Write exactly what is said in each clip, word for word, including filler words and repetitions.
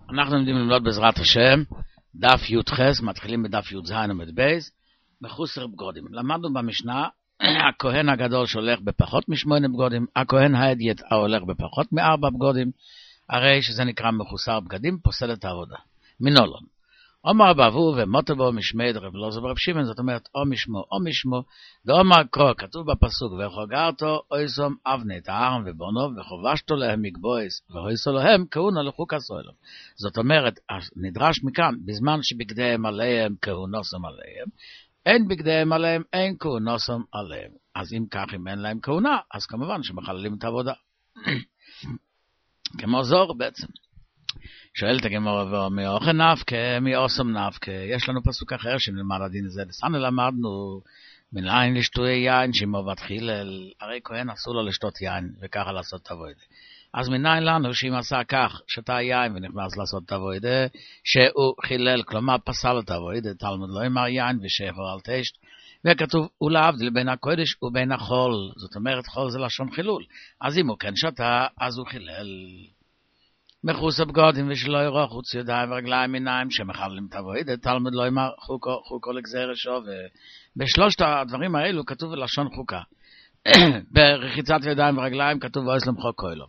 אנחנו לומדים ללמוד בעזרת השם, דף י"ח, מתחילים בדף י"ז עמוד בייס, מחוסר בגודים. למדנו במשנה, הכהן הגדול שהולך בפחות משמונה בגודים, הכהן האדיוט הולך בפחות מארבע בגודים, הרי שזה נקרא מחוסר בגדים, פוסל את העבודה. מנולון. אומר בעבור ומוטה בו משמי דרב לוזו ברב שמעון, זאת אומרת, או משמו או משמו, ואומר קרוא, כתוב בפסוק, וחוגרתו אויסום אבני את הארם ובונו, וחובשתו להם מגבויס, והויסו להם כהונה לחוק הסוילום. זאת אומרת, נדרש מכאן, בזמן שבגדיהם עליהם כהונוסם עליהם, אין בגדיהם עליהם, אין כהונוסם עליהם. אז אם כך, אם אין להם כהונה, אז כמובן שמחללים את העבודה. כמו זור בעצם. שואלת הגמרא, מאוכן נפקא, מאוסם נפקא. יש לנו פסוק אחר שנלמד הדין הזה. לסנה למדנו, מנין לשתוי יין, שמובת חילל. הרי כהן אסור לו לשתות יין, וככה לעשות את העבודה. אז מנין לנו שאם עשה כך, שתה יין ונכנס לעשות את העבודה, שהוא חילל, כלומר פסל את העבודה, תלמוד לא אמר יין ושפר אל תשת. וכתוב, ולהבדיל בין הקודש ובין החול. זאת אומרת, חול זה לשון חילול. אז אם הוא כן שתה, אז הוא חילל. מחוסר בגודים ושלא יראה חוץ ידיים ורגליים עיניים שמחללים את העבודה, תלמוד לא אמר חוקו, חוקו לגזר שווה. בשלושת הדברים האלו כתוב לשון חוקה. ברחיצת ידיים ורגליים כתוב ואויס למחוק כהלום.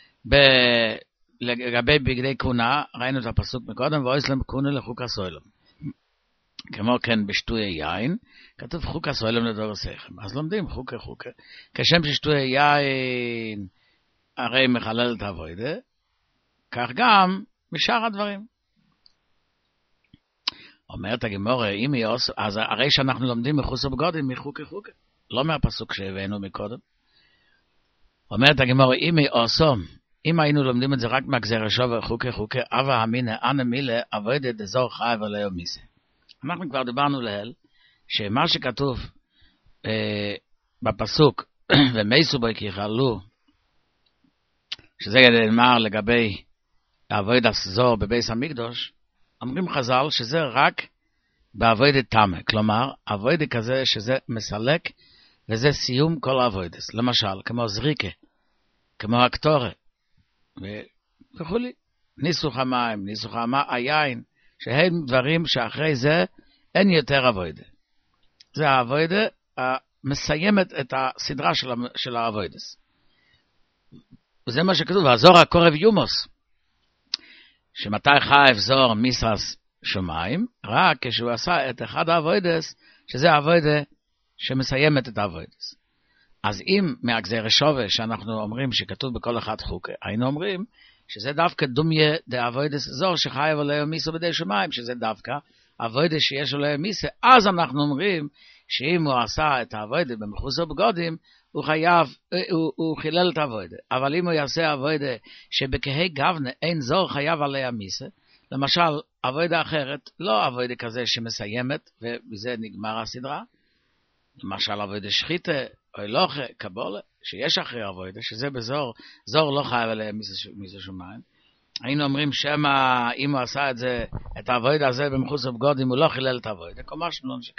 לגבי בגדי כהונה, ראינו את הפסוק מקודם, ואויס למכהונה לחוק הסוילום. כמו כן בשטוי יין, כתוב חוק הסוילום לדורסכם. אז לומדים חוקה חוקה. כשם ששטוי יין הרי מחלל את העבודה, כך גם משאר הדברים. אומרת הגמרא, אם היא עושה, אז הרי שאנחנו לומדים מחוסר בגודים, מחוקה חוקה. לא מהפסוק שהבאנו מקודם. אומרת הגמרא, אם היא עושה, אם היינו לומדים את זה רק מהגזר שווה חוקה חוקה, אבה המינא אנא מילה עבודת דזור חייב עליו מיסה. אנחנו כבר דיברנו להל, שמה שכתוב אה, בפסוק, ומייסו בו כיכלו, שזה נאמר לגבי עבודת זור בבית המקדוש, אומרים חז"ל שזה רק בעבודת תמה, כלומר עבודת כזה שזה מסלק וזה סיום כל העבודת, למשל כמו זריקה, כמו הקטורה וכו', ניסוך המים, ניסוך היין, שהם דברים שאחרי זה אין יותר עבודת. זה העבודת מסיימת את הסדרה של העבודת. וזה מה שכתוב, הזור הקורב יומוס, שמתי חייב זור מיסרס שמיים, רק כשהוא עשה את אחד העבודס, שזה העבודה שמסיימת את העבודס. אז אם מהגזר שווה שאנחנו אומרים שכתוב בכל אחד חוקה, היינו אומרים שזה דווקא דומיה דעבודס זור שחייב עליו מיסו בדי שמיים, שזה דווקא עבודה שיש עליו מיסה, אז אנחנו אומרים שאם הוא עשה את העבודה במחוסר בגודים, הוא חייב, הוא, הוא חילל את העבודה. אבל אם הוא יעשה עבודה שבכהי גבנה אין זור חייב עליה מיסה, למשל עבודה אחרת, לא עבודה כזה שמסיימת ובזה נגמר הסדרה, למשל עבודה שחיתה או אלוכה, קבולה, שיש אחרי עבודה, שזה בזור, זור לא חייב עליה מיסה, מיסה שמיים. היינו אומרים שמה, אם הוא עשה את זה, את העבודה הזה במחוסר בגודים, הוא לא חילל את העבודה, כלומר שלא נשכן.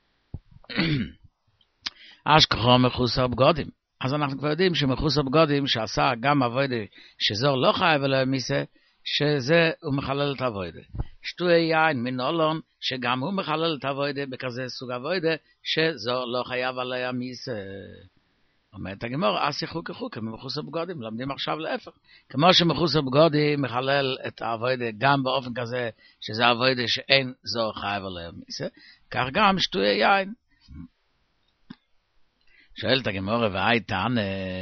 אשכחו מחוסר בגודים. אז אנחנו כבר יודעים שמחוסר בגודים שעשה גם עבודה שזור לא חייב עליו מיסה, שזה הוא מחלל את העבודה. שטוי יין מנולון שגם הוא מחלל את העבודה בכזה סוג עבודה שזור לא חייב עליו מיסה. אומרת הגמרא, אסי חוקה חוקה מחוסר בגודים, לומדים עכשיו להפך. כמו שמחוסר בגודים מחלל את העבודה גם באופן כזה שזה עבודה שאין זור חייב עליו מיסה, כך גם שטוי יין. שואלת הגמרא, והי תענה,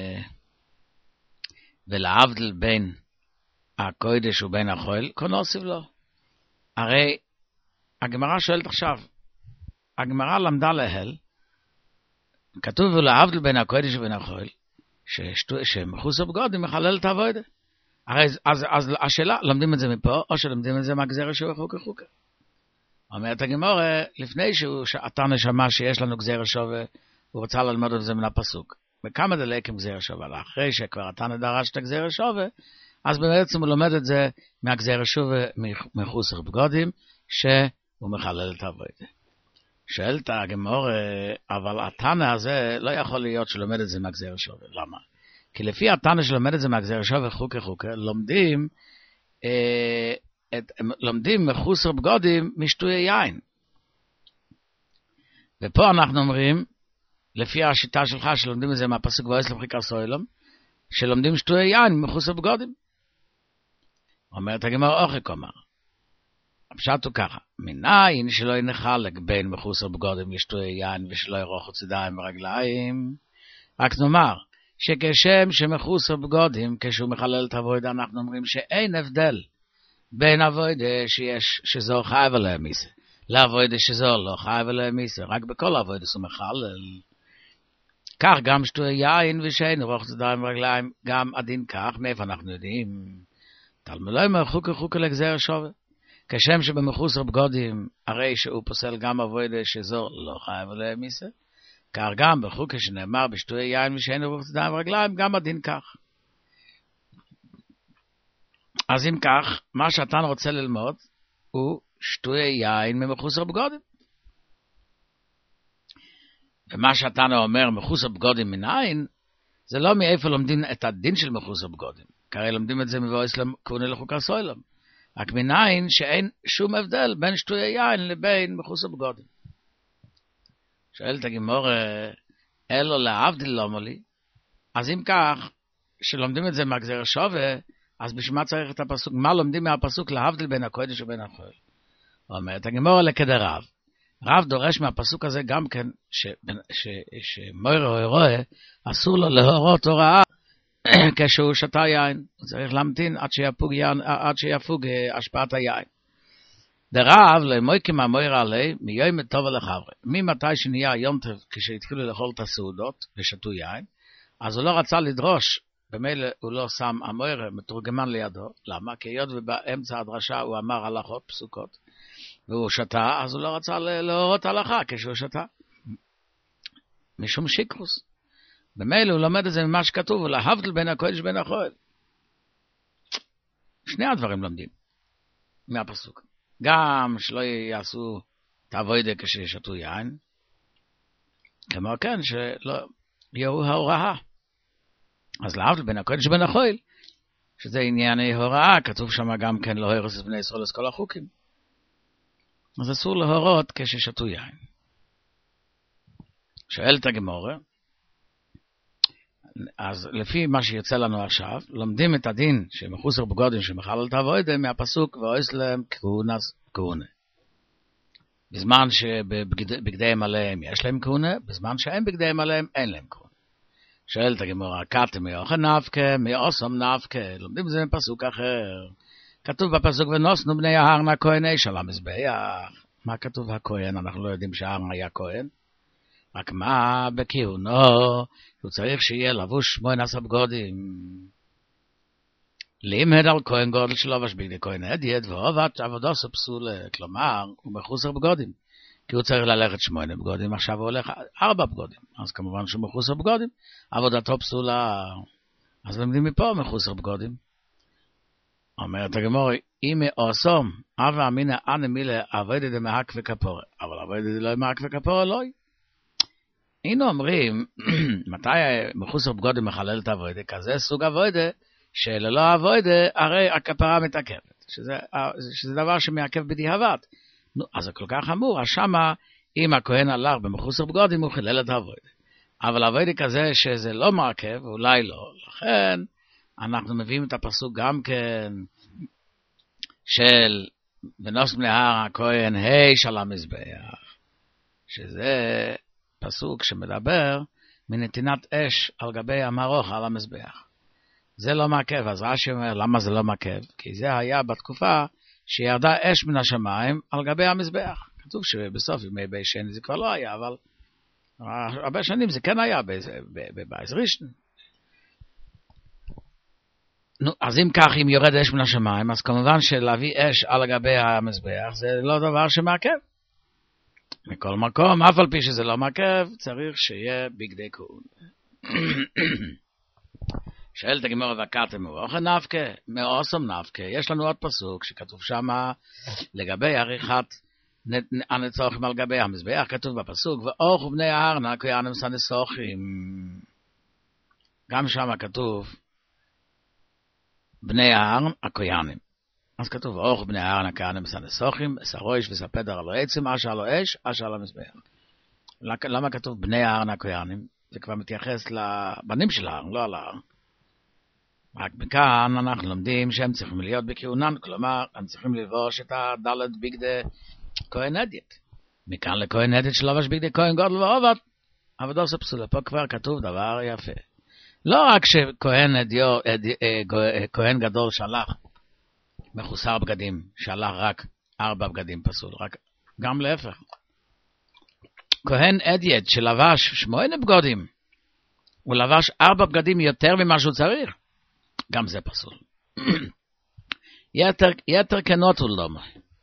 ולהבדיל בין הקודש ובין החול, כה נוסיף לו. הרי הגמרא שואלת עכשיו, הגמרא למדה להל, כתוב ולהבדיל בין הקודש ובין החול, שמחוסר בגודים מחלל את העבודה. הרי אז, אז השאלה, לומדים את זה מפה, או שלומדים את זה מהגזר שווה חוקה חוקה. אומרת הגמרא, לפני שאתה נשמע שיש לנו גזר שווה, הוא רוצה ללמוד את זה מן הפסוק. בכמה דלקים גזר שווה, אחרי שכבר אתה נדרש את הגזר שווה, אז בעצם הוא לומד את זה מהגזר שווה מחוסר בגודים, שהוא מחלל את העבודה. שואלת הגמרא, אבל התנא הזה לא יכול להיות שלומד את זה מהגזר שווה. למה? כי לפי התנא שלומד את זה מהגזר שווה חוקה חוקה, לומדים אה, את, לומדים מחוסר בגודים משטויי יין. ופה אנחנו אומרים, לפי השיטה שלך שלומדים את זה מהפסוק ואוהס לבחיקה סוילום, שלומדים שטויי יין מחוסר בגודים. אומרת הגמרא אוכק אומר, הפשט הוא ככה, מניין שלא ינחלק בין מחוסר בגודים לשטויי יין ושלא ירוחו צידיים ורגליים, רק נאמר, שכשם שמחוסר בגודים, כשהוא מחלל את הווידה, אנחנו אומרים שאין הבדל בין הווידה שיש, שזו חייב עליהם מיסה, להווידה שזו לא חייב עליהם מיסה, רק בכל הווידה הוא מחלל. כך גם שטויי יין ושאין ירוחו צידיים ורגליים, גם הדין כך, מאיפה אנחנו יודעים? תלמוד לומר חוקה חוקה לגזר שווה. כשם שבמחוסר בגודים, הרי שהוא פוסל גם הווידה שזו לא חייב עליהם מיסה, כך גם בחוקה שנאמר בשטויי יין ושאין ירוחו צידיים ורגליים, גם הדין כך. אז אם כך, מה שאתה רוצה ללמוד הוא שטויי יין ממחוסר בגודים. ומה שאתה אומר מחוסר בגודים מניין, זה לא מאיפה לומדים את הדין של מחוסר בגודים. כרי לומדים את זה מבואס כהונה לחוקה סוילם. רק מניין שאין שום הבדל בין שטויי יין לבין מחוסר בגודים. שואלת הגמרא, אלו להבדיל למה לי? אז אם כך, שלומדים את זה מהגזר שווה, אז בשביל מה צריך את הפסוק? מה לומדים מהפסוק להבדיל בין הקודש ובין החול? אומרת הגמרא לכדרב. רב דורש מהפסוק הזה גם כן, שמוירה רואה, אסור לו להורות הוראה כשהוא שתה יין. הוא צריך להמתין עד שיפוג, יין, עד שיפוג השפעת היין. דרב למויקי מהמוירה עלי, מיום טוב לחברי. ממתי שנהיה יום טוב, כשהתחילו לאכול את הסעודות ושתו יין, אז הוא לא רצה לדרוש, במילא הוא לא שם המוירה מתורגמן לידו. למה? כי היות ובאמצע הדרשה הוא אמר הלכות פסוקות, והוא שתה, אז הוא לא רצה להורות הלכה כשהוא שתה. משום שיקרוס. במילא הוא לומד את זה ממה שכתוב, ולהבדיל בין הקודש ובין החול. שני הדברים לומדים מהפסוק. גם שלא יעשו את העבודה כששתו יין, כמו כן שלא יהיו ההוראה. אז להבדיל בין הקודש ובין החול, שזה ענייני הוראה, כתוב שם גם כן לא הרס את בני ישראל את כל החוקים. אז אסור להורות כששתו יין. שואלת הגמרא, אז לפי מה שיוצא לנו עכשיו, לומדים את הדין שמחוסר בגודים שמחלל את הווידה מהפסוק ואוהס להם כהונס כהונה. בזמן שבגדיהם עליהם יש להם כהונה, בזמן שאין בגדיהם עליהם אין להם כהונה. שואלת הגמרא, כתם מיוחד נפקה, מיוסם נפקה, לומדים את זה מפסוק אחר. כתוב בפסוק ונוסנו בני ההרן הכהן איש על המזבח. מה כתוב הכהן? אנחנו לא יודעים שההרן היה כהן. רק מה בכהונו? הוא צריך שיהיה לבוש שמונה עשר בגודים. לימד על כהן גודל שלו ושבגדי כהן הדיית ועובד עבודו פסולה. כלומר, הוא מחוסר בגודים. כי הוא צריך ללכת שמונה בגודים, עכשיו הוא הולך ארבע בגודים. אז כמובן שהוא מחוסר בגודים. עבודתו פסולה. אז לומדים מפה מחוסר בגודים. אומרת הגמרא, אם אוסום, אבה אמינא אנא מילה עבודת דמהק וכפורה. אבל עבודת דלא מהק וכפורה לא. היינו אומרים, מתי מחוסר בגודים מחלל את העבודה? כזה סוג עבודה, שללא עבודה, הרי הכפרה מתעכבת. שזה, שזה דבר שמעכב בדיעבד. נו, אז זה כל כך חמור. אז שמה, אם הכהן הלך במחוסר בגודים, הוא חילל את העבודה. אבל עבודה כזה שזה לא מעכב, אולי לא. לכן, אנחנו מביאים את הפסוק גם כן, של ונוס בני ההר הכהן היש על המזבח. שזה פסוק שמדבר מנתינת אש על גבי המרוך על המזבח. זה לא מעכב. אז רש"י אומר, למה זה לא מעכב? כי זה היה בתקופה שירדה אש מן השמיים על גבי המזבח. כתוב שבסוף ימי בי שני זה כבר לא היה, אבל הרבה שנים זה כן היה בבייס ראשון. נו, אז אם כך, אם יורד אש מן השמיים, אז כמובן שלהביא אש על גבי המזבח זה לא דבר שמעכב. מכל מקום, אף על פי שזה לא מעכב, צריך שיהיה בגדי כהונה. שואלת הגמרא וכתם מאוחד נפקה, מאוסם נפקה. יש לנו עוד פסוק שכתוב שם לגבי עריכת הנצוחים על גבי המזבח, כתוב בפסוק, ואורכו בני ההר הכהנים סנסוחים. גם שם כתוב בני ההר הכהנים. אז כתוב, אורך בני אהרן הכהנים סנסוכים, סרויש וספדר על העצם, אשר לו אש, אשר למזבח. למה כתוב בני אהרן הכהנים? זה כבר מתייחס לבנים של אהרן, לא על אהרן. רק מכאן אנחנו לומדים שהם צריכים להיות בכהונן, כלומר, הם צריכים לבוש את הדלת בגדי כהן אדיוט. מכאן לכהן אדיוט שלבש בגדי כהן גודל ועובד, עבודו עושה פסולה. פה כבר כתוב דבר יפה. לא רק שכהן אדיו, אדי, כהן גדול שלח מחוסר בגדים, שלח רק ארבע בגדים פסול, רק גם להפך. כהן אדיוט שלבש שמונה בגדים, הוא לבש ארבע בגדים יותר ממה שהוא צריך, גם זה פסול. יתר, יתר כנות הוא לא.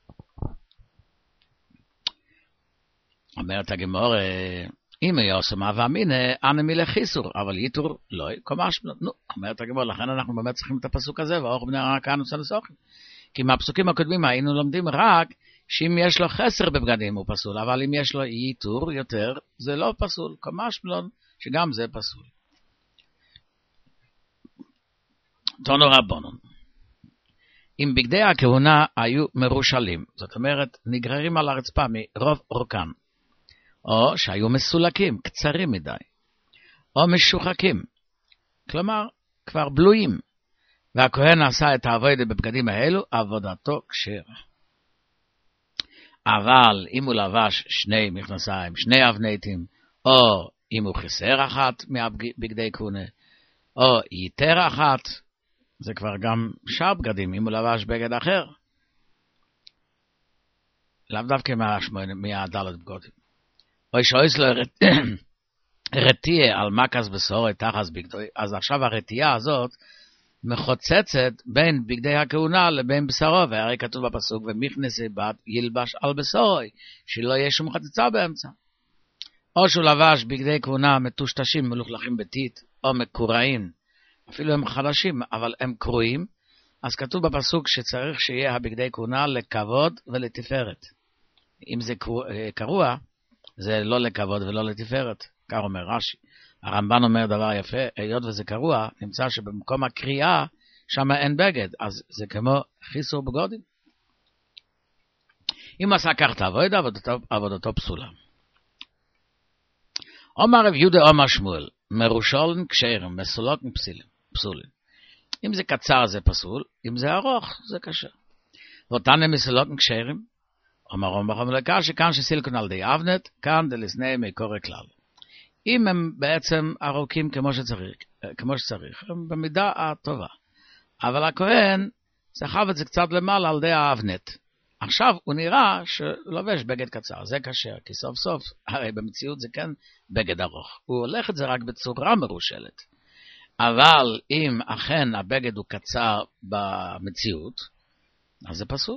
אומרת הגמור, אם יעשו מהווה מיני, אנה מילה חיסור, אבל יתור לא, כמש, נו, אומרת הגמור, לכן אנחנו באמת צריכים את הפסוק הזה, ואורך בני אהרן הכהנים סנסוכים. כי מהפסוקים הקודמים היינו לומדים רק, שאם יש לו חסר בבגדים הוא פסול, אבל אם יש לו יתור יותר, זה לא פסול, כמש מלון, שגם זה פסול. תונו רבונון. אם בגדי הכהונה היו מרושלים, זאת אומרת, נגררים על הרצפה מרוב אורכם, או שהיו מסולקים, קצרים מדי, או משוחקים, כלומר, כבר בלויים, והכהן עשה את העבודה בבגדים האלו, עבודתו כשרה. אבל אם הוא לבש שני מכנסיים, שני אבנטים, או אם הוא חיסר אחת מהבגדי כהונה, או יתר אחת, זה כבר גם שאר בגדים, אם הוא לבש בגד אחר. לאו דווקא מהדלת בגדים. או שאויס לו רתיעה על מקס בשורי תחס בגדוי, אז עכשיו הרתיעה הזאת מחוצצת בין בגדי הכהונה לבין בשרו, והרי כתוב בפסוק, ומכנסי בת ילבש על בשורי, שלא יהיה שום חציצה באמצע. או שהוא לבש בגדי כהונה מטושטשים, מלוכלכים בתית, או מקוראים, אפילו הם חדשים, אבל הם קרועים, אז כתוב בפסוק שצריך שיהיה הבגדי כהונה לכבוד ולתפארת. אם זה קרוע, זה לא לכבוד ולא לתפארת, כך אומר רש"י. הרמב"ן אומר דבר יפה, היות וזה קרוע, נמצא שבמקום הקריאה, שם אין בגד, אז זה כמו חיסור בגדים. אם עשה כך תעבוד, עבודתו, עבודתו פסולה. אומר רב יהודה אומר שמואל, מרושלן כשרים, מסולקים פסולים. אם זה קצר זה פסול, אם זה ארוך זה קשה. ואותן מסולקים כשרים, אומר רמב"ם המלכה שכאן שסילקון על די אבנט, כאן דלסני מקורא כלל. אם הם בעצם ארוכים כמו שצריך, כמו שצריך, הם במידה הטובה. אבל הכהן סחב את זה קצת למעלה על די האבנט. עכשיו הוא נראה שלובש בגד קצר, זה קשה, כי סוף סוף, הרי במציאות זה כן בגד ארוך. הוא הולך את זה רק בצורה מרושלת. אבל אם אכן הבגד הוא קצר במציאות, אז זה פסול.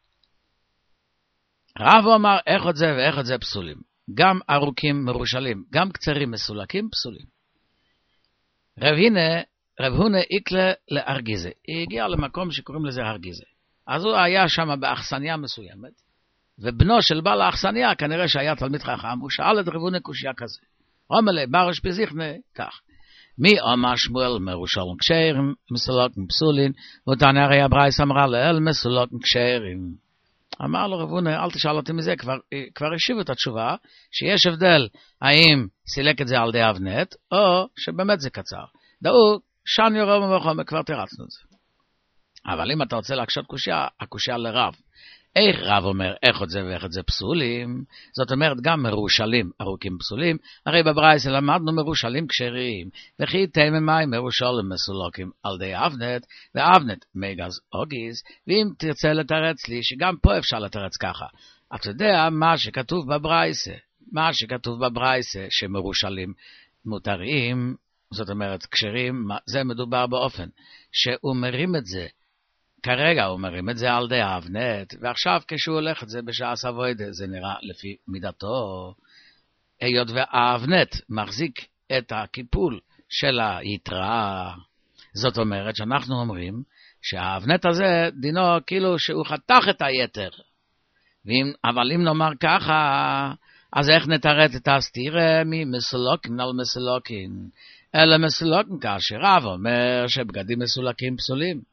רב אומר, איך עוד זה ואיך עוד זה פסולים. גם ארוכים מרושלים, גם קצרים מסולקים פסולים. רב הנה, רב הונה איקלה לארגיזה. היא הגיעה למקום שקוראים לזה ארגיזה. אז הוא היה שם באכסניה מסוימת, ובנו של בעל האכסניה, כנראה שהיה תלמיד חכם, הוא שאל את רב הונה קושיה כזה. אומר לי, ברש פזיכנה, כך. מי אומר שמואל מרושלים כשרים, מסולקים פסולים, ואותן הרי הברייס אמרה לאל מסולקים כשרים. אמר לו רב הונה, אל תשאל אותי מזה, כבר, כבר השיב את התשובה, שיש הבדל האם סילק את זה על די אבנט, או שבאמת זה קצר. דעו, שאני רב ומחום, כבר תרצנו את זה. אבל אם אתה רוצה להקשות קושיה, הקושיה לרב. איך רב אומר, איך את זה ואיך את זה פסולים? זאת אומרת, גם מרושלים, ארוכים פסולים. הרי בברייס למדנו מרושלים כשרים, וכי תיממי מרושלים מסולקים על די אבנט, ואבנט מגז אוגיז, ואם תרצה לתרץ לי, שגם פה אפשר לתרץ ככה. אתה יודע מה שכתוב בברייס, מה שכתוב בברייס, שמרושלים מותרים, זאת אומרת, כשרים, זה מדובר באופן, שהוא מרים את זה, כרגע הוא מרים את זה על די האבנט, ועכשיו כשהוא הולך את זה בשעה סבוידה, זה נראה לפי מידתו, היות והאבנט מחזיק את הקיפול של היתרה, זאת אומרת שאנחנו אומרים שהאבנט הזה דינו כאילו שהוא חתך את היתר, ואם, אבל אם נאמר ככה, אז איך נתרץ את הסתירה ממסולוקין על מסולוקין? אלא מסולוקין כאשר רב אומר שבגדים מסולקים פסולים.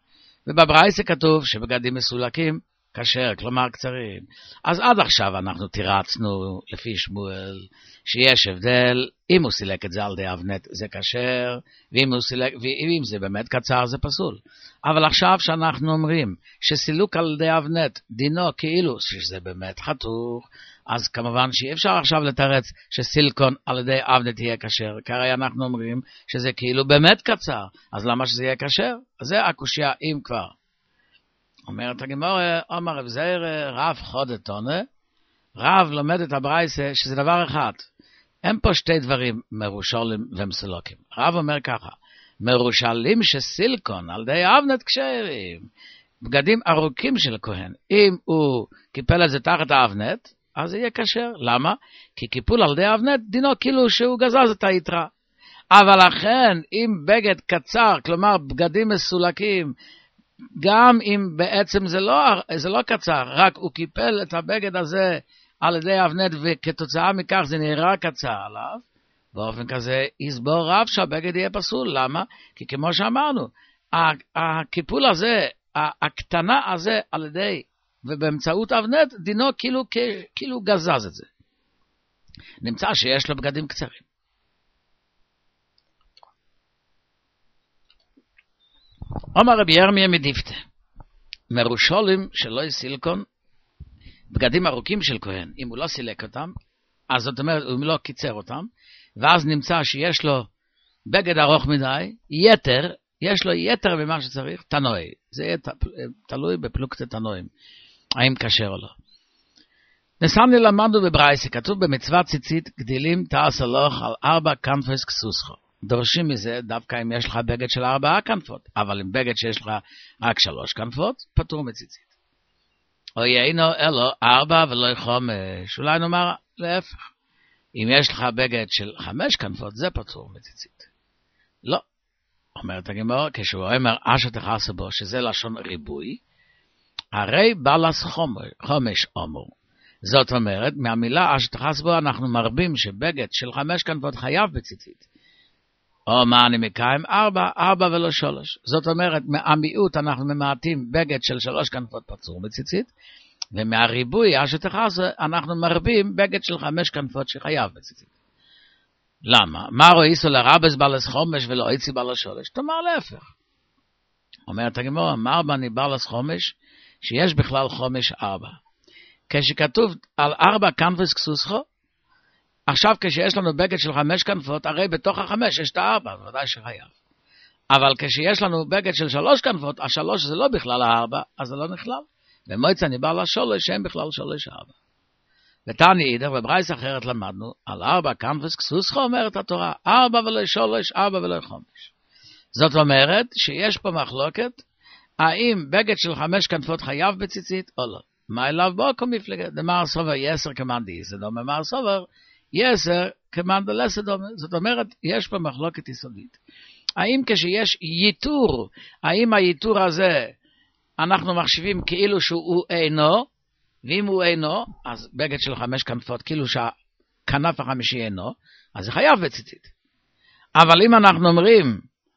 ובברייתא כתוב שבגדים מסולקים כשר, כלומר קצרים. אז עד עכשיו אנחנו תירצנו לפי שמואל שיש הבדל, אם הוא סילק את זה על די אבנט זה כשר, ואם, סילק, ואם זה באמת קצר זה פסול. אבל עכשיו שאנחנו אומרים שסילוק על די אבנט דינו כאילו שזה באמת חתוך, אז כמובן שאי אפשר עכשיו לתרץ שסילקון על ידי אבנט יהיה כשר, כי הרי אנחנו אומרים שזה כאילו באמת קצר, אז למה שזה יהיה כשר? אז זה הקושיה אם כבר. אומרת הגמרא, אומר רב זעיר רב חודתונה, רב לומד את הברייתא שזה דבר אחד. אין פה שתי דברים מרושלים ומסולקים. רב אומר ככה, מרושלים שסילקון על די אבנט כשרים, בגדים ארוכים של כהן, אם הוא קיפל את זה תחת האבנט, אז זה יהיה כשר. למה? כי קיפול על די אבנט דינו כאילו שהוא גזז את היתרה. אבל לכן, אם בגד קצר, כלומר בגדים מסולקים, גם אם בעצם זה לא, זה לא קצר, רק הוא קיפל את הבגד הזה על ידי אבנט, וכתוצאה מכך זה נראה קצר עליו, באופן כזה יסבור רב שהבגד יהיה פסול. למה? כי כמו שאמרנו, הקיפול הזה, הקטנה הזה על ידי, ובאמצעות אבנט, דינו כאילו, כאילו גזז את זה. נמצא שיש לו בגדים קצרים. אומר רבי ירמיה מדיפתה, מרושלים שלא סילקון, בגדים ארוכים של כהן, אם הוא לא סילק אותם, אז זאת אומרת, הוא לא קיצר אותם, ואז נמצא שיש לו בגד ארוך מדי, יתר, יש לו יתר במה שצריך, תנועי. זה יהיה תלוי בפלוגתא תנועים, האם כשר או לא. נסמני למדנו בברייתא, כתוב במצוות ציצית, גדילים תעש הלוך על ארבע כנפס כסוסחו. דורשים מזה דווקא אם יש לך בגד של ארבעה כנפות, אבל אם בגד שיש לך רק שלוש כנפות, פטור מציצית. או יאינו אלו ארבע ולא חומש, אולי נאמר להפך. אם יש לך בגד של חמש כנפות, זה פטור מציצית. לא. אומרת הגמרא, כשהוא אומר אשר תכסו בו, שזה לשון ריבוי, הרי בלס חומש, חומש אומר. זאת אומרת, מהמילה אשר תכסו בו אנחנו מרבים שבגד של חמש כנפות חייב בציצית. או מה אני מקיים? ארבע, ארבע ולא שלוש. זאת אומרת, מהמיעוט אנחנו ממעטים בגד של שלוש כנפות פצור בציצית, ומהריבוי, אשר תכסו, אנחנו מרבים בגד של חמש כנפות שחייב בציצית. למה? מה רואיסו לרבס בלס חומש ולא איצי בלס שולש? תאמר להפך. אומרת הגמרא, אמר בני בלס חומש, שיש בכלל חומש ארבע. כשכתוב על ארבע כנפס כסוסחו, עכשיו כשיש לנו בגד של חמש כנפות, הרי בתוך החמש יש את הארבע, ודאי שחייב. אבל כשיש לנו בגד של שלוש כנפות, השלוש זה לא בכלל הארבע, אז זה לא נכלל. ומועצה ניבר לשולש, שהם בכלל שלוש ארבע. ותני אידר, בברייתא אחרת למדנו, על ארבע כנפס כסוסחו אומרת התורה, ארבע ולא שלוש, ארבע ולא חומש. זאת אומרת שיש פה מחלוקת, האם בגד של חמש כנפות חייב בציצית או לא. מה אליו בו כמפלגת? דמר סובר יסר כמאן דאיסא דומה, מר סובר יסר כמאן דלסא דומה. זאת אומרת, יש פה מחלוקת יסודית. האם כשיש ייתור, האם הייתור הזה אנחנו מחשיבים כאילו שהוא אינו, ואם הוא אינו, אז בגד של חמש כנפות, כאילו שהכנף החמישי אינו, אז זה חייב בציצית. אבל אם אנחנו אומרים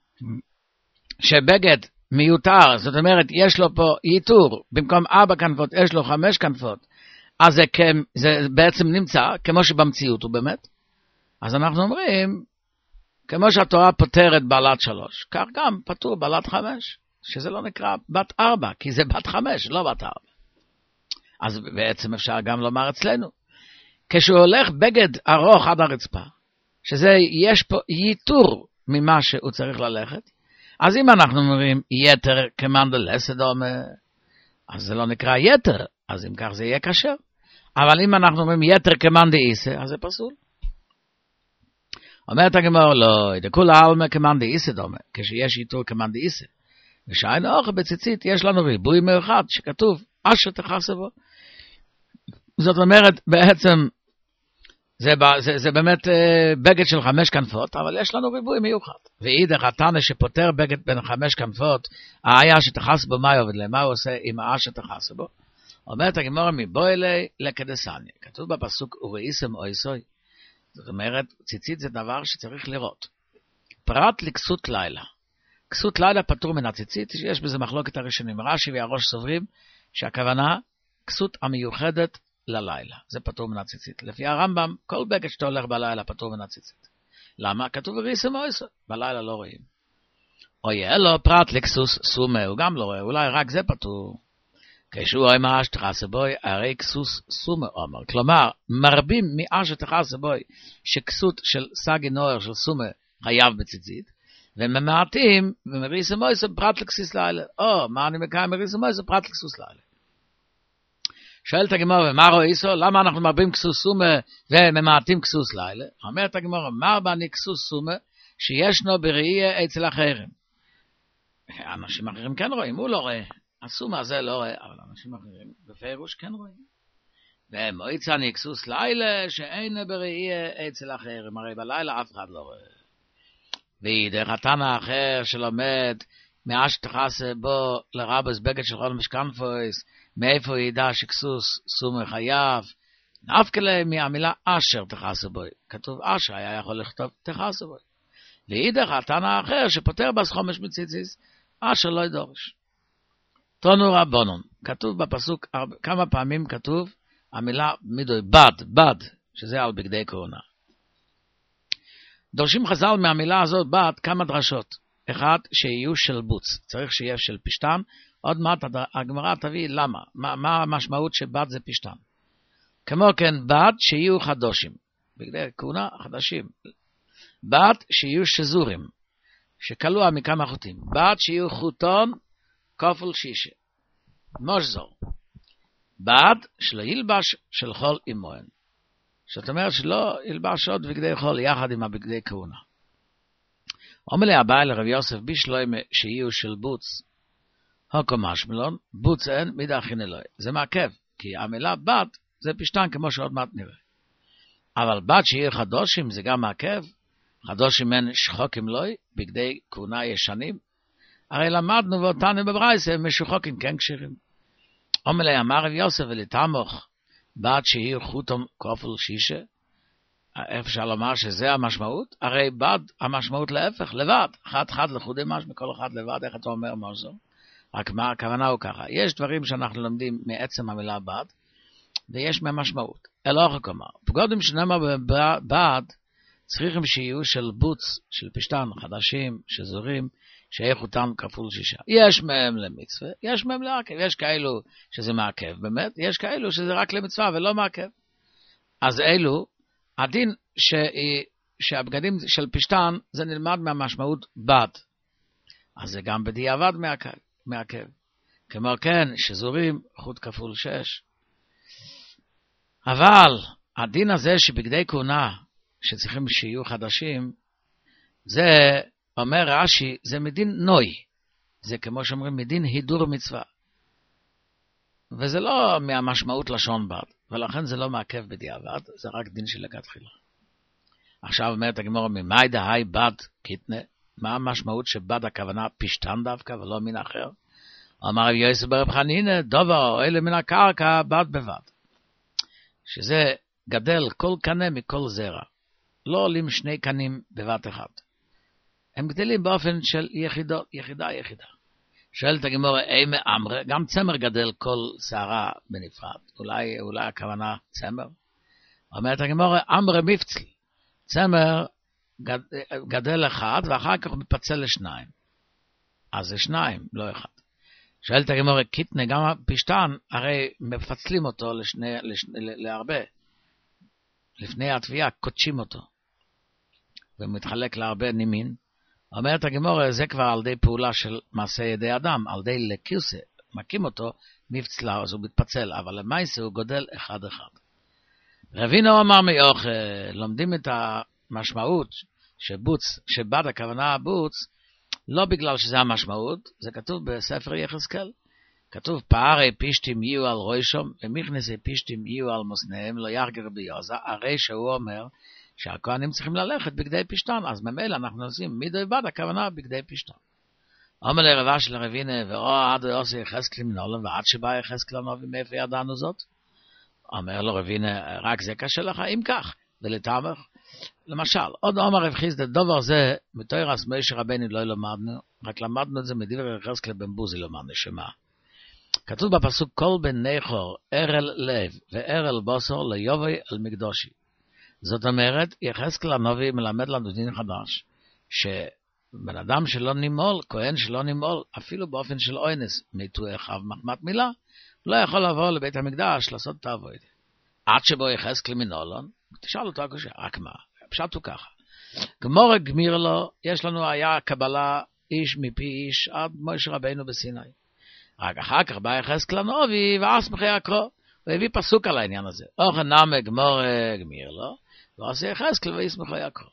שבגד מיותר, זאת אומרת, יש לו פה ייתור, במקום ארבע כנפות, יש לו חמש כנפות, אז זה, זה בעצם נמצא, כמו שבמציאות הוא באמת. אז אנחנו אומרים, כמו שהתורה פותרת בעלת שלוש, כך גם פתור בעלת חמש, שזה לא נקרא בת ארבע, כי זה בת חמש, לא בת ארבע. אז בעצם אפשר גם לומר אצלנו, כשהוא הולך בגד ארוך עד הרצפה, שזה יש פה ייתור ממה שהוא צריך ללכת, אז אם אנחנו אומרים יתר כמאן דלסא דומה, אז זה לא נקרא יתר, אז אם כך זה יהיה כשר. אבל אם אנחנו אומרים יתר כמאן דאיסא, אז זה פסול. אומרת הגמרא, לא, דכולי עלמא כמאן דאיסא דומה, כשיש ייתור כמאן דאיסא. ושאינו אוכל בציצית, יש לנו ריבוי מיוחד שכתוב אשר תכסו בו. זאת אומרת, בעצם, זה, זה, זה באמת בגד של חמש כנפות, אבל יש לנו ריבוי מיוחד. ואידך התנא שפותר בגד בין חמש כנפות, האיה שתכסו בו, מה יעבוד להם? מה הוא עושה עם האיה שתכסו בו? אומרת הגמרא מבוא אלי לקדסניה. כתוב בפסוק, וראיסם אויסוי. זאת אומרת, ציצית זה דבר שצריך לראות. פרט לכסות לילה. כסות לילה פטור מן הציצית, יש בזה מחלוקת הראשונים. רש"י והראש סוברים שהכוונה כסות המיוחדת ללילה, זה פטור מן הציצית. לפי הרמב"ם, כל בגד שאתה הולך בלילה פטור מן הציצית. למה? כתוב ריסה מויסה, בלילה לא רואים. או יהיה לו פרט לכסוס סומה, הוא גם לא רואה, אולי רק זה פטור. כשהוא אומר אשתחסה בוי, הרי כסוס סומה אומר. כלומר, מרבים מאשתחסה בוי, שכסות של סגי נוער של סומה חייב בציצית, וממעטים ומריסה מויסה פרט לכסיס לילה. או, מה אני מקיים מריסה מויסה פרט לכסוס לילה? שואלת הגמרא, מה רואה איסו? למה אנחנו מרבים כסוס סומה וממעטים כסוס לילה? אומרת הגמרא, מה בני כסוס סומה שישנו בראייה אצל אחרים? אנשים אחרים כן רואים, הוא לא רואה. הסומה הזה לא רואה, אבל אנשים אחרים בפירוש כן רואים. ומועצני כסוס לילה שאין בראייה אצל אחרים, הרי בלילה אף אחד לא רואה. וידך התנא האחר שלומד מאשתחסה בו לרבס בגד של חול משכנפויס, מאיפה הוא ידע שכסוס סומר חייב? נפקא ליה מהמילה אשר תחסה בוי. כתוב אשר, היה יכול לכתוב תחסה בוי. וידך התנא האחר שפותר בס חומש מציציס, אשר לא ידורש. תנו רבונון, כתוב בפסוק, כמה פעמים כתוב המילה מידוי, בד, בד, שזה על בגדי כהונה. דורשים חז"ל מהמילה הזאת בד כמה דרשות. אחד, שיהיו של בוץ, צריך שיהיה של פשטן. עוד מעט הגמרא תביא למה, מה, מה המשמעות שבד זה פשטן. כמו כן, בד שיהיו חדושים, בגדי כהונה חדשים. בד שיהיו שזורים, שקלוע מכמה חוטים. בד שיהיו חוטון כפול שישה. מושזור. בד שלא ילבש של חול אימוהן. זאת אומרת שלא ילבש עוד בגדי חול יחד עם הבגדי כהונה. אומר לי הבא לרב יוסף בישלוימה שיהיו של בוץ, הוקו משמלון, בוץ אין מידה הכין אלוהי. זה מעכב, כי המילה בד זה פשטן כמו שעוד מעט נראה. אבל בד שיהיו חדושים זה גם מעכב, חדושים אין שחוקים לוי, בגדי כהונה ישנים. הרי למדנו ואותנו בברייסה הם משוחוקים כן קשירים. אומר לי אמר רב יוסף ולתמוך, בד שיהיו חוטום כפול שישה, אפשר לומר שזה המשמעות, הרי בד המשמעות להפך, לבד, אחד אחד לחודי מש, מכל אחד לבד, איך אתה אומר מוזו? רק מה הכוונה הוא ככה, יש דברים שאנחנו לומדים מעצם המילה בד, ויש מהמשמעות. אלוהה כלומר, פגודים שנאמר בבד, צריכים שיהיו של בוץ, של פשטן, חדשים, שזורים, שאיכותם כפול שישה. יש מהם למצווה, יש מהם לעכב, יש כאלו שזה מעכב, באמת, יש כאלו שזה רק למצווה ולא מעכב. אז אלו, הדין ש... שהבגדים של פשטן זה נלמד מהמשמעות בד. אז זה גם בדיעבד מעכב. מעכב. כמו כן, שזורים חוט כפול שש. אבל הדין הזה שבגדי כהונה שצריכים שיהיו חדשים, זה אומר רש"י, זה מדין נוי. זה כמו שאומרים מדין הידור מצווה. וזה לא מהמשמעות לשון בד. ולכן זה לא מעכב בדיעבד, זה רק דין של לכתחילה. עכשיו אומרת הגמרא, ממאי דהי בד קיטנה, מה המשמעות שבד הכוונה פשטן דווקא ולא מן אחר? אמר רב יוסף ברב חנינא, דובר אלה מן הקרקע בד בבד. שזה גדל כל קנה מכל זרע. לא עולים שני קנים בבת אחד. הם גדלים באופן של יחידו, יחידה יחידה. שואלת הגמרא, אי מאמרה, גם צמר גדל כל שערה בנפרד. אולי, אולי הכוונה צמר? אומרת הגמרא, אמרה מפצל. צמר גד, גדל אחד, ואחר כך הוא מתפצל לשניים. אז זה שניים, לא אחד. שואלת הגמרא, קיטנה, גם הפשטן, הרי מפצלים אותו לשני, לשני, להרבה. לפני התביעה, קודשים אותו. ומתחלק להרבה נימין. אומרת הגמרא, זה כבר על די פעולה של מעשה ידי אדם, על די לקיוסה, מקים אותו, מבצלה, אז הוא מתפצל, אבל למעשה הוא גודל אחד אחד. רבינו אמר מיוחד, לומדים את המשמעות שבוץ, שבד הכוונה בוץ, לא בגלל שזה המשמעות, זה כתוב בספר יחזקאל. כתוב, פערי פישטים יהיו על רוישום, ומכנסי פישטים יהיו על מוסניהם, לא ירגר ביוזה, הרי שהוא אומר, שהכהנים צריכים ללכת בגדי פשטן, אז ממילא אנחנו עושים מידוי בד, הכוונה בגדי פשטן. אומר לרבה של רבינה, ואו עד עושה יחזקאל מנעולם, ועד שבא יחזקאל הנביא, מאיפה ידענו זאת? אומר לו רבינה, רק זה קשה לך, אם כך, ולתמך, למשל, עוד אומר רב חיסדא, דבר זה, מתוירס משה רבנו לא למדנו, רק למדנו את זה מדברי יחזקאל בן בוזי למדנו, שמה? כתוב בפסוק, כל בן נכור, ארל לב וארל בוסור ליובי על מקדושי. זאת אומרת, יחזקאל הנביא מלמד לנו דין חדש, שבן אדם שלא נימול, כהן שלא נימול, אפילו באופן של אונס, מתו אחיו מחמת מילה, לא יכול לבוא לבית המקדש לעשות את העבודה. עד שבו יחזקאל מנולון, תשאל אותו הקושי, רק מה? פשט הוא ככה. גמורה גמיר לו, יש לנו היה קבלה איש מפי איש עד משה רבנו בסיני. רק אחר כך בא יחזקאל הנביא ואסמך יקרא, הוא הביא פסוק על העניין הזה. אוכל נמי גמורה גמיר לו, ועשה יחזקאל ויסמך יקרא.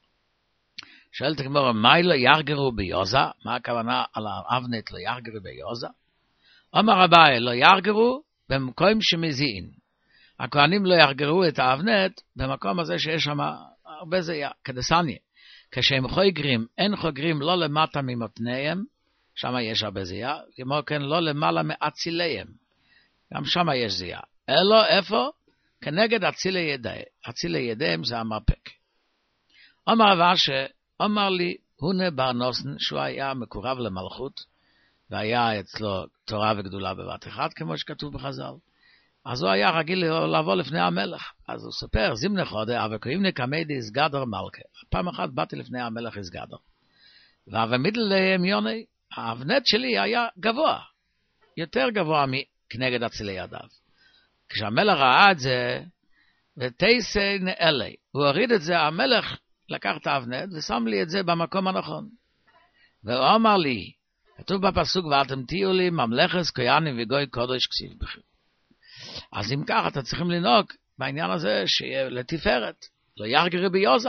שואלת הגמורה, מה לא ירגרו ביוזה? מה הכוונה על האבנת לא ירגרו ביוזה? אומר רבי, לא ירגרו במקום שמזיעים. הכהנים לא ירגרו את האבנת במקום הזה שיש שם הרבה זיעה, כדסניה. כשהם חוגרים, אין חוגרים לא למטה ממותניהם, שם יש הרבה זיעה, כמו כן לא למעלה מאציליהם, גם שם יש זיעה. אלא איפה? כנגד אצילי ידיהם, אצילי ידיהם זה המרפק. אומר רבא שאומר לי, הונה בר נוסן, שהוא היה מקורב למלכות, והיה אצלו תורה וגדולה בבת אחת, כמו שכתוב בחז"ל. אז הוא היה רגיל לבוא לפני המלך. אז הוא ספר, זימנה חודה, אבל קוראים נקמי די סגדר מלכה. פעם אחת באתי לפני המלך סגדר. והמידל מיוני, האבנט שלי היה גבוה, יותר גבוה כנגד אצילי ידיו. כשהמלך ראה את זה, ותייסי נאלי, הוא הוריד את זה, המלך לקח את האבנט ושם לי את זה במקום הנכון. והוא אמר לי, כתוב בפסוק, ואתם תהיו לי ממלכת כהנים וגוי קודש כסיף בכם. אז אם כך, אתם צריכים לנהוג בעניין הזה שיהיה לתפארת, לא ירגרי ביוזה.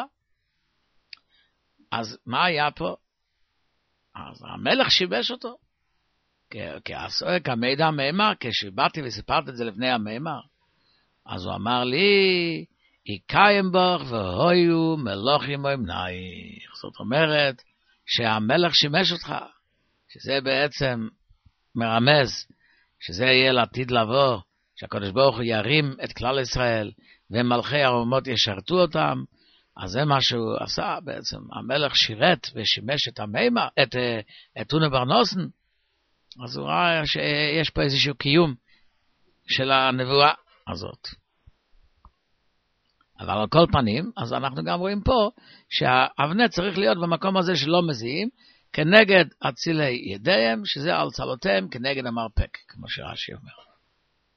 אז מה היה פה? אז המלך שיבש אותו. כעשוי כמידע המאמר, כשבאתי וסיפרתי את זה לפני המאמר, אז הוא אמר לי, יקיים בך והויו מלוכים אמנייך. זאת אומרת, שהמלך שימש אותך, שזה בעצם מרמז, שזה יהיה לעתיד לבוא, שהקדוש ברוך הוא ירים את כלל ישראל, ומלכי הרומות ישרתו אותם. אז זה מה שהוא עשה בעצם. המלך שירת ושימש את המאמר, את, את הונה בר נוסן. אז הוא ראה שיש פה איזשהו קיום של הנבואה הזאת. אבל על כל פנים, אז אנחנו גם רואים פה, שהאבנט צריך להיות במקום הזה שלא מזיעים, כנגד אצילי ידיהם, שזה על צלותיהם, כנגד המרפק, כמו שרש"י אומר.